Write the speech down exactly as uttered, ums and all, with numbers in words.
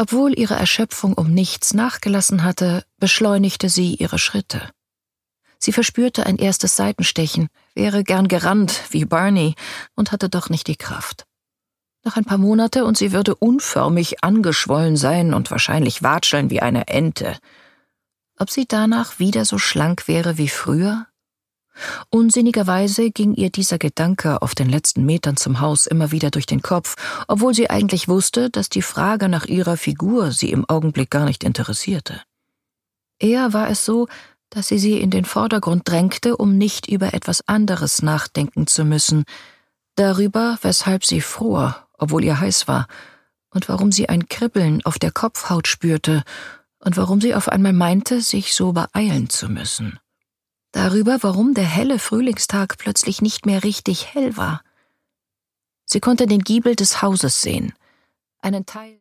Obwohl ihre Erschöpfung um nichts nachgelassen hatte, beschleunigte sie ihre Schritte. Sie verspürte ein erstes Seitenstechen, wäre gern gerannt wie Barney und hatte doch nicht die Kraft. Noch ein paar Monate und sie würde unförmig angeschwollen sein und wahrscheinlich watscheln wie eine Ente. Ob sie danach wieder so schlank wäre wie früher? Unsinnigerweise ging ihr dieser Gedanke auf den letzten Metern zum Haus immer wieder durch den Kopf, obwohl sie eigentlich wusste, dass die Frage nach ihrer Figur sie im Augenblick gar nicht interessierte. Eher war es so, dass sie sie in den Vordergrund drängte, um nicht über etwas anderes nachdenken zu müssen, darüber, weshalb sie fror, obwohl ihr heiß war, und warum sie ein Kribbeln auf der Kopfhaut spürte und warum sie auf einmal meinte, sich so beeilen zu müssen. Darüber, warum der helle Frühlingstag plötzlich nicht mehr richtig hell war. Sie konnte den Giebel des Hauses sehen, einen Teil